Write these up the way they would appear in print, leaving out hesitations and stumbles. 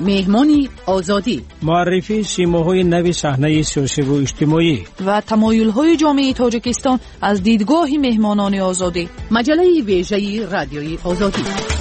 مهمانی آزادی، معرفی سیماهای نو صحنه سیاسی و اجتماعی و تمایل‌های جامعه تاجیکستان از دیدگاه مهمانان آزادی. مجله ویژه رادیوی آزادی.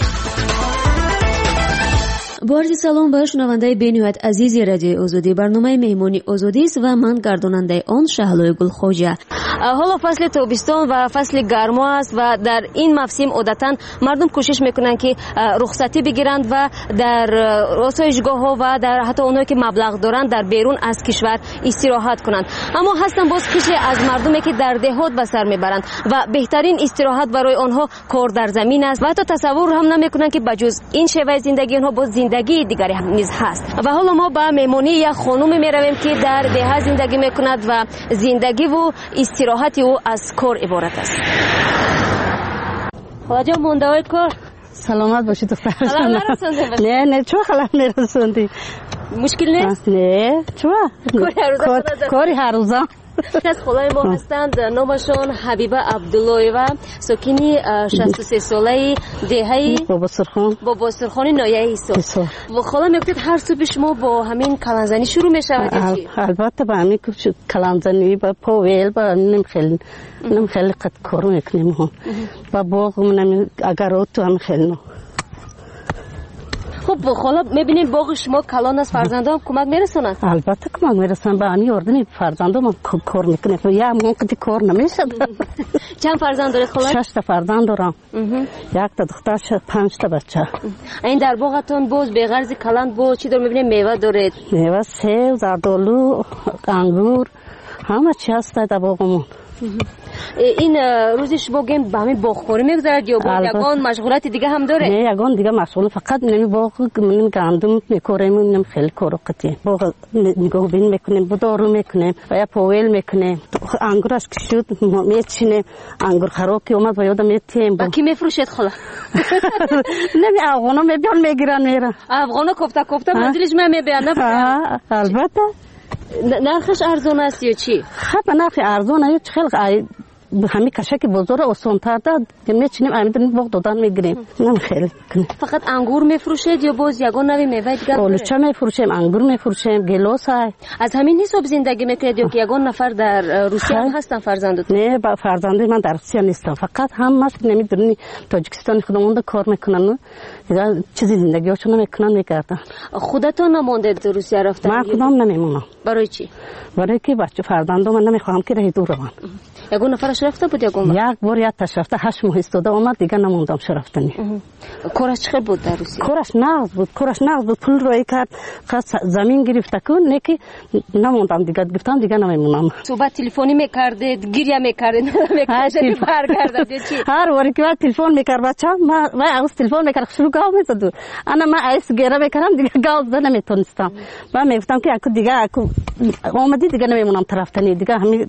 با عرض سلام به شنونده بین‌نهایت عزیز رادیوی آزادی. برنامه مهمانی آزادی است و من گرداننده آن شهلای گلخوجه. حالا فصل تابستان و فصل گرما است و در این موسم عادتاً مردم کوشش میکنن که رخصتی بگیرند و در آسایشگاه‌ها و در حتی اونایی که مبلغ دارند در بیرون از کشور استراحت کنند. اما هستن باز قشری از مردمی که در دهات به سر میبرند و بهترین استراحت برای آنها کار در زمین است و حتی تصور هم نمیکنن که بجز این شیوه زندگی آنها باز زندگی دیگری هم نیز هست. و حالا ما به مهمانی یک خانم میرویم که در ده زندگی میکند و زندگی و استراحت او از کار عبارت است. خواجه مونده‌های کار سلامت باشید دختر. خلال نرسوندی؟ نه چرا خلال نرسوندی؟ مشکل نیست؟ نه چرا؟ کاری هر روزه. از خالای ما هستند، نامشان حبیبه عبداللهیوا، ساکنی 63 ساله دهه بابا سرخان نایه حساب. و خالا میگفتید هر صبح شما با همین کلانزنی شروع میشود یا چی؟ البته با همین کلانزنی با پاویل با نمیخیلی قد کارو میکنیم با باغمون اگر تو هم خیلی. خب خالا میبینید باغ شما کلان است، فرزندان کمک میرسونن؟ البته کمک میرسونن، با همین اردنی فرزندان کار میکنه و یا موقعی کار نمیشه. چند فرزند دارید خالا؟ 6 تا فرزند دارم. یک تا دختر 5 تا بچه. این در باغتون باز به غرض کلان باز چی دار میبینید؟ میوه دارید؟ میوه سیب، زردآلو، انگور، همه چی هست در باغمون. این روزش باگیم به همین باغکاری میگذرد یا با یگان مشغولات دیگه هم داره؟ نه یگان دیگه مشغول، فقط نمی باغ من گندم میکاریم، نمی خیلی کارو قطعی باغ نگاه بین میکنیم، دارو میکنیم و یا پاویل میکنیم. انگورش که شد میچینیم، انگور خراب که اومد و یادم میتیم. با کی میفروشید خلا؟ نمی افغانا میبیان میگیرن میرن. افغانا کوفته منزلش میبیان؟ البته. نرخش ارزون است یا چی؟ خب نرخ ارزون است، خیلی همین کشک بزرگ آسان‌تر داد که میچینیم امیدن باغ دادن میگیریم. نه خیلی. فقط انگور میفروشید یا باز یگان نوی میوه دیگه؟ آلوچه میفروشیم، انگور میفروشیم، گیلاس های. از همین حساب زندگی میکنید یا که یگان نفر در روسیه هم هستن فرزندتون؟ نه با فرزندای من در روسیه نیستم، فقط همش نمیدونی تاجیکستان خودمون کار میکنن، چیزی زندگیشون میکنن میگردن. خودتون نموندید روسیه رفتن؟ من خودم نمیمونم. برای چی؟ برای که بچه فرزندام من نمیخوام که راه دور روان. یگان نفرش رفته بود یگان؟ یک بار یا تشرفته 8 ماه استاده اومد دیگه نموندم شرفتنی. کارش چقدر بود در روسیه؟ کارش نقض بود، پول روی کرد، خواست زمین گرفته کن، نکی نموندم دیگه، گفتم دیگه نمیمونم. صحبت تلفنی میکردید، گریه میکردید، برگردید چی؟ هر واری که تلفن میکرد بچه‌م من از تلفن میکرد شروع گاو میزد. انا من ایس گریه میکردم دیگه گاو زدن نمیتونستم. من میگفتم که اكو دیگه اومدی دیگه نمیمونم طرفتنی دیگه همین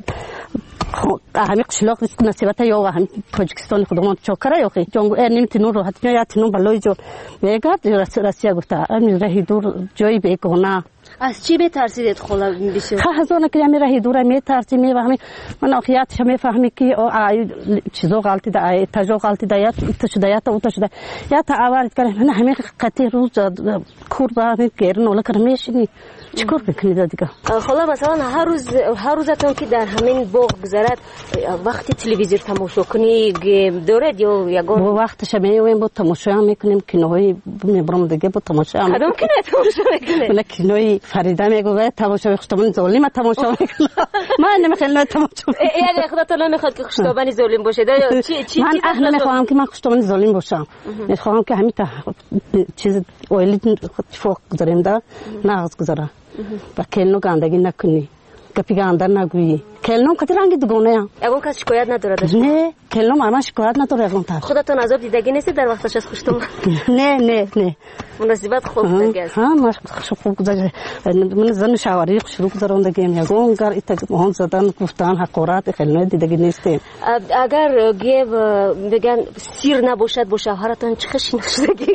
قشلاق نیست نصیبت یا و همین تاجیکستان خودمون چاکره یا خی جنگو نمیتونن راحت یا تنون بالای جو میگرد روسیه گفته امیر راه دور جایی بگونه. از چی بترسیدید خلا بسیار؟ هزونه که امیر راه دور میترسی میفهمی من آخیاتش میفهمی که چیزا غلطی ده تجا غلطی ده یا تشدیات او تشدیات یا تعاورت کنه من همین قطعی روز کوربا میگیرن ولی کرمیشنی چیکار میکنید دیگه؟ خلا مثلا هر روزتون که در همین باغ گذرد وقتی تلویزیون تماشا کنی دارد یا یگان؟ با وقتش میایم با تماشا میکنیم کینوهای میبرم دیگه با تماشا کدوم کینو تماشا میکنید؟ من کینوی فریده میگه تماشا خشتابان ظالم تماشا میکنم. من نمیخوام تماشا. یعنی خودتون نمیخواد که خشتابان ظالم باشه یا چی؟ من اهل نمیخوام که من خشتابان ظالم باشم. میخوام که همین چیز اولی فوق گذاریم دا ناز گذاره. و کلنو گندگی نکنی، گپی گندر نگویی. کلنو کتی رنگی دوگانه هم. یگان کسی شکایت نداره داشت؟ نه، کلنو مرا شکایت نداره یگان تر. خودتون عذاب دیدگی نیستید در وقتش از خشتم؟ نه. مناسبت خوب دیگه است. ها، ما خوب گذاشته. من زن شواری شروع گذاروندگی یگان گر ایت مهان زدن گفتن حقارت خیلی دیدگی نیستیم. اگر گیو بگن سیر نباشد با شوهرتون چه خشی نشدگی؟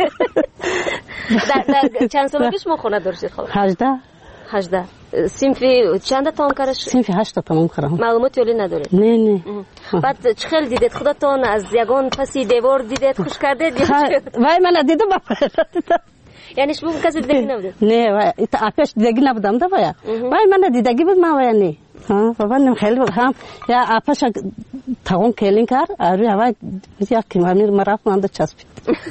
در چند سالگی شما خونه داشتید خاله؟ 18. صنفی چند تام کارش؟ صنفی 8 تمام کردم. معلومات ولی ندارید؟ نه. بعد چه خیلی دیدید خودتون از یگان پسی دیوار دیدید خوش کردید یا چه؟ وای من دیدم یعنی شما کسی دیدگی نبودید؟ نه و آپش دیدگی نبودم دا باید وای من دیدگی بود ما وای نه بابا نم خیلی هم یا آپش تاون کلین کار آروی هوای یا کیمامیر مرا فاند چسبید.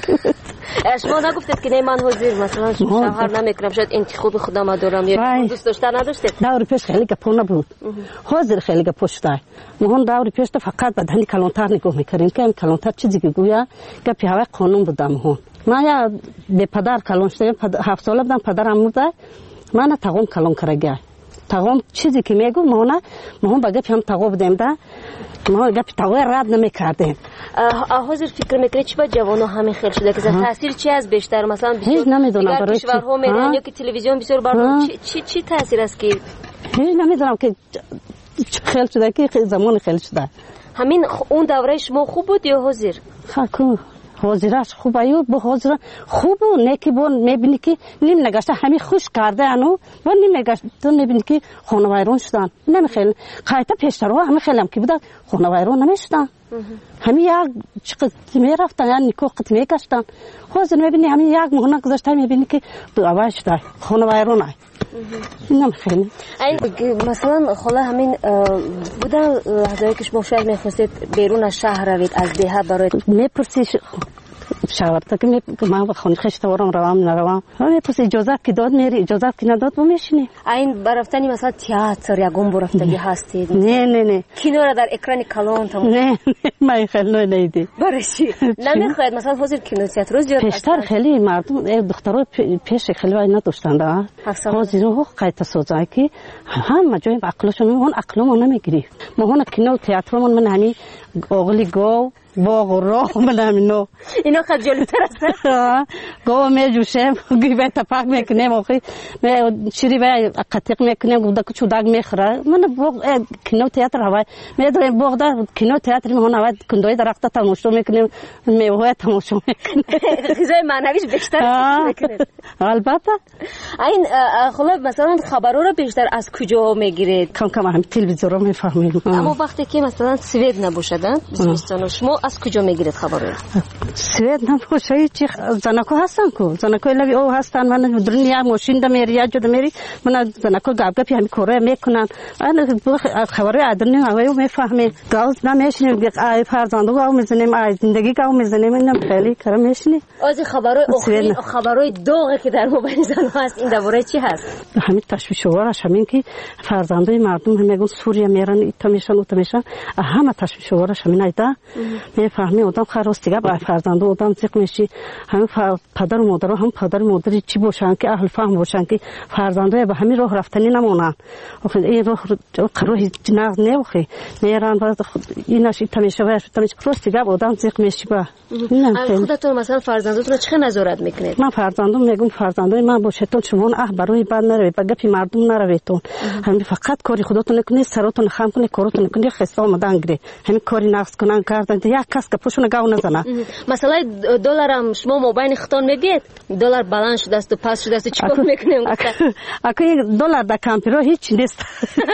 شما نگفتید که نه من حاضر مثلا شوهر نمیکنم شاید انتخاب خودم دارم یا دوست داشتن نداشتید؟ داوری پیش خیلی گپونه بود حاضر خیلی گپشتای مهون داوری پیش تو فقط بدنی کلانتر نگاه میکردیم که کلانتر چیزی که گویا گپی هوای قانون بودم مهون ما یا به پدر کلان شدیم 7 ساله بودم پدرم مرده من تاون کلان کرده تاون چیزی که میگو مهون با گپی هم تاو بودیم ده ما گپی تاو رد نمیکردیم. حاضر فکر میکنید چی با جوانو همین خیلی شده که تاثیر چی از بیشتر مثلا هیچ نمیدونم برای کشورها میرن یا که تلویزیون بسیار برنامه چی تاثیر است که هیچ نمیدونم که خیلی شده که زمان خیلی شده. همین اون دوره شما خوب بود یا حاضر؟ خاکو حاضرش خوب ایو با حاضر خوب و نکی بون میبینی که نیم نگشته همین خوش کرده انو و نیم نگشته تو میبینی که خانوایرون شدن نمیخیل قایتا پیشترها همین خیلی هم که بودن خانوایرون نمیشدن همین یک چقدر میرفتن یا نیکو قط میگشتن حاضر میبینی همین یک مهنه گذاشته میبینی که دو آواز شده خانوایرون های نمیخیل مثلا خاله همین بودن لحظه‌ای که شما شاید میخواستید بیرون از شهر روید از دیه برای میپرسی شاورتا که من با خانه خشت ورم روام نروام میپرسی اجازه که داد میری اجازه که نداد ما میشینیم این برفتنی مثلا تئاتر یا گم برفتگی هستید نه کینو را در اکران کلان تمام نه من خیلی نیدی برای چی نمیخواید مثلا حاضر کینو تئاتر روز زیاد پیشتر خیلی مردم دخترها پیش خیلی وای نداشتن دا حاضر رو قایت سوزای که همه جای عقلشون اون عقلمون نمیگیری ما هون کینو تئاترمون من همین اوغلی گو باغ و راه منو اینا خیلی جلوتر است گو میجوشم گیبه تپاک میکنم اوخی می چیری به قطیق میکنم گودا کچو داغ میخره من باغ کینو تئاتر هوای میدونم باغ دا کینو تئاتر مهون هوای کندوی درخت تماشا میکنم میوه تماشا میکنم چیزای معنویش بیشتر میکنه البته این خلاص مثلا خبرها رو بیشتر از کجا میگیرید کم هم تلویزیون رو میفهمیم اما وقتی که مثلا سوئد نباشدن شما از کجا میگیرید خبر؟ سوئد نباشه چی زنکو هستن کو زنکو لبی او هستن من دنیا ماشین د میری یا جد میری من زنکو گابگپی همین کره میکنن انا خبر عدنی هوایو میفهمه گاز نمیشنیم ای فرزندو او میزنیم ای زندگی کو میزنیم اینم خیلی کار میشنی از خبرای داغی که در موبایل زنها هست این درباره چی هست؟ همین تشویش ورش همین که فرزندای مردم میگن سوریه میرن ایتا میشن همه تشویش ورش همین ایدا میفهمی آدم خراستی با فرزند آدم زیق میشی هم پدر و مادر هم پدر و مادری چی باشن که اهل فهم باشن که فرزندای به همین راه رفتنی نمونن آخه این راه جناز نوخی میرن بعد ایناش تمیشه و تمیشه خراستی با آدم زیق میشی با خودتون مثلا فرزندتون چه نظارت میکنید؟ من فرزندم میگم فرزندای من باشتون شما برای بد نروید با گپی مردم نرویدتون همین فقط کاری خودتون نکنید سراتون خام کنید کارتون نکنید خسته آمدن گیری همین کاری نقص کنن کردن یک کس که پوشونه گاو نزنه مثلا دلار هم شما موبایل خودتون میگید دلار بالانس شده است و پاس شده است چیکار میکنیم اگه دلار در کامپیوتر هیچ نیست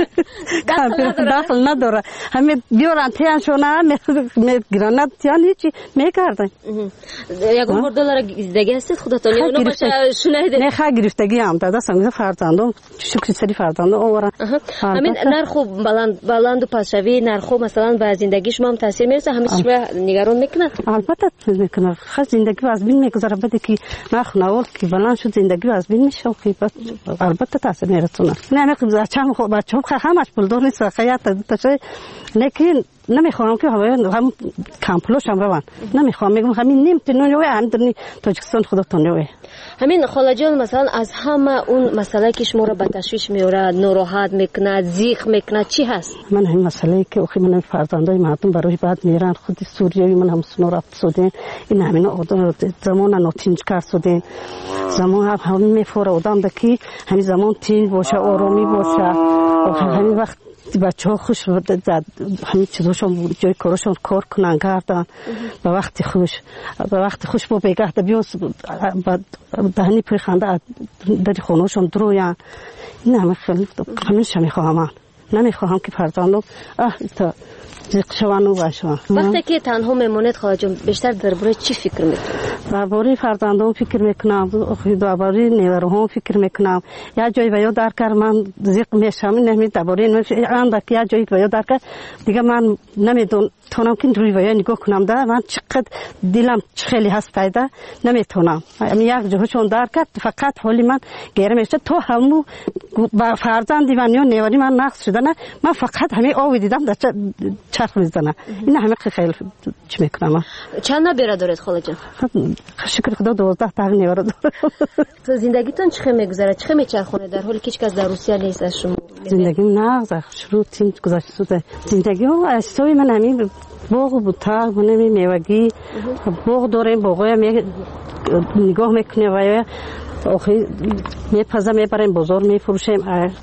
کامپیوتر داخل نداره همین بیارن تیان شونه میگیرن تیان هیچی میکردن یک بار دلار دیگه هستید خودتون اونو باشه شونه نه خا گرفتگی هم داده سنگ فرزندم شکر سری فرزندم اورا همین نرخ بلند و پاسشوی نرخ مثلا به زندگی شما هم تاثیر میرسه همین شما نگران میکنه البته میکنه خود زندگی از بین میگذره بده که نرخ نوال که بلند شد زندگی از بین میشه البته تاثیر میرسونه نه میگم بچه‌ها همش پول دار نیست خیاط تشه لیکن نمیخوام که هم کامپلوش هم روان نمیخوام میگم همین نیم تنوی هم تاجیکستان خودتون نوی همین خاله جان مثلا از همه اون مسئله که شما رو به تشویش میاره ناراحت میکنه زیق میکنه چی هست؟ من همین مسئله که اخی من فرزندای مردم برای بعد میرن خود سوریوی من هم سنو رفت شدین این همین زمان نوتینج کار شدین زمان همین میفوره آدم دکی همین زمان تین باشه آرامی باشه همین وقت بچه‌ها خوش همین چیزاشون جای کارشون کار کنن کردن به وقت خوش با بگه بیان دهنی پری خنده در خونهشون درویان این همه خیلی همیشه میخواهم نمیخواهم که فرزندم زیق شوان و باشم وقتی که تنها میمونید خواهد جان بیشتر درباره چی فکر میکنید؟ درباره فرزندان فکر میکنم، درباره نیوروهم فکر میکنم. یا جایی به یاد در کار من زیق میشم، نمیدونم درباره اندک یا جایی به یاد در کار دیگه من نمیتونم که روی ویا نگاه کنم. ده من چقدر دلم خیلی هست پیدا نمیتونم. یک جهشون در کار فقط حالی من گیره میشه. تو همو فرزندی من یا نیوری من نقص شده نه، من فقط همه آوی دیدم در چرخ میزنه. این همه خیلی چی میکنم. چند نبیره دارید خاله جان؟ شکر خدا 12 تا نیوره داره. تو زندگیتون چه میگذره؟ چه میچرخونه در حالی که هیچ کس در روسیه نیست از شما؟ زندگیم نقض شروع تیم گذشته. زندگیم اسوی من همین باغ بود تا منمی میوگی باغ داریم، باغای نگاه میکنیم و آخی میپزه میبریم بازار میفروشیم.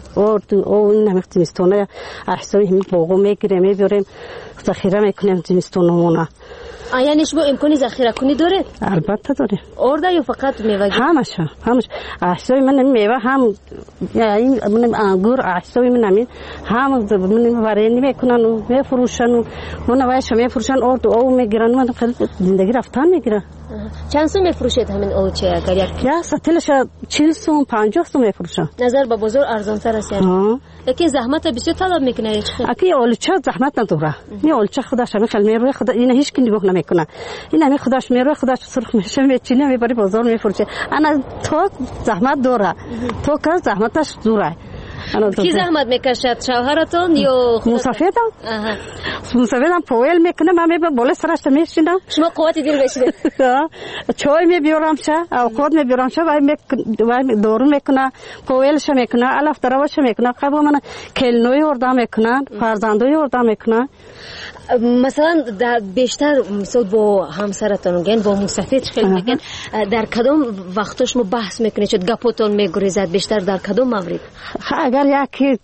این همه زمستونه احسای همین باغو میگیریم میبریم ذخیره میکنیم زمستونمونه. یعنی شما امکانی ذخیره کنی داره؟ البته داره. ارده یا فقط میوه؟ همش. احسای من میوه هم یعنی من انگور احسای من همین هم من ورینی میکنن و میفروشن و من وایش میفروشن او میگیرن. من خیلی زندگی رفتن میگیره. چند سو میفروشید همین اوچه اگر یک سطلش 40 سو 50 سو میفروشن. نظر به بازار ارزان تر است. لیکن زحمت بسیار طلب میکنه. اکی اولچه زحمت نداره. این اولچه خودش همین خیلی میروه خدا این هیچ کی نگاه نمیکنه. این همین خودش میروه خودش سرخ میشه میچینه میبری بازار میفروشه. انا تو زحمت داره. تو که زحمتش دوره. کی زحمت میکشد؟ شوهرتون یا مسافرم؟ مسافرم پویل میکنه. من میبرم بالا سرش میشینم. شما قوت دل بشید. چای میبیارم شه اوقات میبیارم شه و دورو میکنه پویلش میکنه الف دروش میکنه. قبل من کلنوی وردا میکنن فرزندوی وردا میکنن. مثلا در بیشتر مثلا با همسرتون گن با مسافر خیلی میگن در کدام وقتا شما بحث میکنید چه گپاتون میگریزد بیشتر در کدام مورد؟ اگر یکی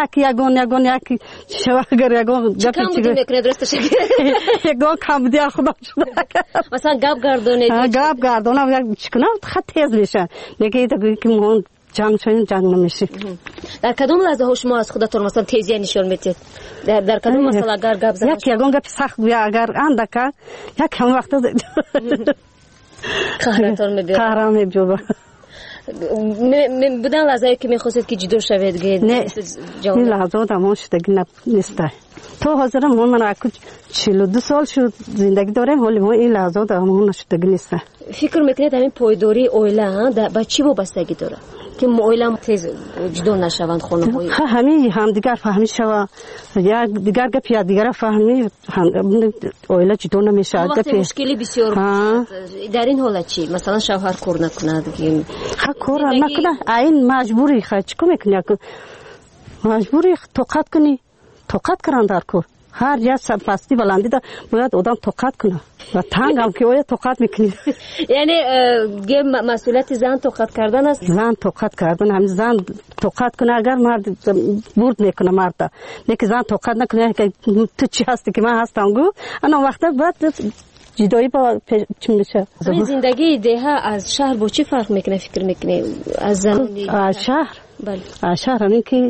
شو اگر یگون گپی چی میکنید درستش یگون کم دی خدا مثلا گپ گردونه چیکنم خط تیز میشه نگید که مون جنگ نمیشه. در کدام لحظه شما از خودتون مثلا تیزی نشون میدید؟ در کدام مثلا اگر گپ زدن یگون گپ سخت بیا اگر اندکا یک هم وقت قهرتون میبیاره بودن لحظه که میخواستید که جدا شوید گید؟ نه این لحظه دمون شدگی نیسته. تو حاضرم من اکو 42 سال شد زندگی دارم ولی این لحظه دمون شدگی نیسته. فکر میکنید همین پایداری اویله با چی وابستگی داره که اویله تیز جدا نشوند خانه های؟ همین هم دیگر فهمی شوا یا دیگر گپ یا دیگر فهمی اویله جدا نمیشه. وقتی مشکلی بسیار در این حالت چی؟ مثلا شوهر کار نکنه دیگه کار نکنه این مجبوری خرج کنی مجبوری توقت کنی توقت کردن در کار هر جا پستی بلندی دا باید آدم توقت کنه و تنگ هم که باید توقت میکنی. یعنی مسئولیت زن توقت کردن است؟ زن توقت کردن هم زن توقت کنه اگر مرد برد میکنه مرد لیکن زن توقت نکنه که تو چی هستی که من هستم گو انا وقتا باید جدایی با چی میشه. این زندگی دیها از شهر با چی فرق میکنه فکر میکنی از زنانی؟ از شهر؟ بله. شهر همین که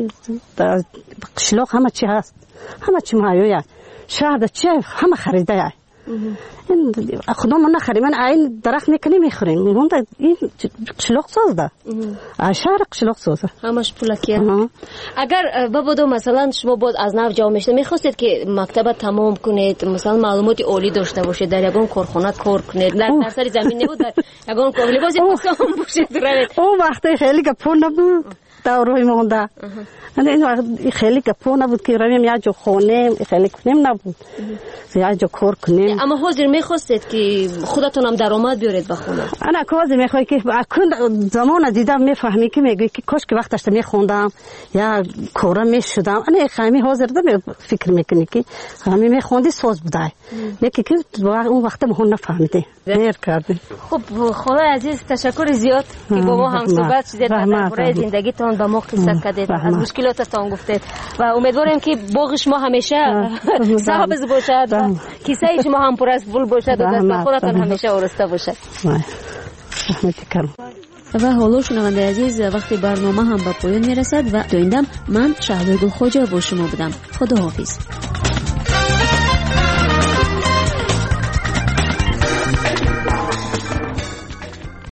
قشلاق همه چی هست همه چی مایویه. شهر چی همه خریده این خدا من نخریم من این درخت میکنی میخوریم من این قشلاق ساز ده شهر قشلاق سازه همش پولکیه. اگر بابا مثلا شما بود از نو جا میشته میخواستید که مکتب تمام کنید مثلا معلومات عالی داشته باشید در یگان کارخانه کار کنید در سر زمین نبود در یگان کار بازی تمام باشید اون وقتی خیلی گپو نبود دوروی مونده این خیلی گپو نبود که رویم یا جو خونه خیلی کنیم نبود یا جو کار کنیم. اما حاضر میخواستید که خودتون هم درآمد بیارید به خونه؟ انا حاضر میخوای که اکن زمان دیدم میفهمی که میگی که کاش که وقتش میخوندم یا کارا میشدم انا خیلی حاضر دم فکر میکنی که همین میخوندی ساز بودای لیکن که اون وقت ما نفهمیدی دیر کردی. خب خاله عزیز تشکر زیاد که با ما هم صحبت شدید درباره زندگیتون با ما قصه کردید از مشکلاتتون گفتید و امیدوارم که باغ شما همیشه سبز باشد و کیسه شما هم پر از پول باشد و دست خودتون همیشه آراسته باشد. و حالا شنونده عزیز وقتی برنامه هم به پایان میرسد و تا این دم من شهلا گل خوجا با شما بودم. خداحافظ.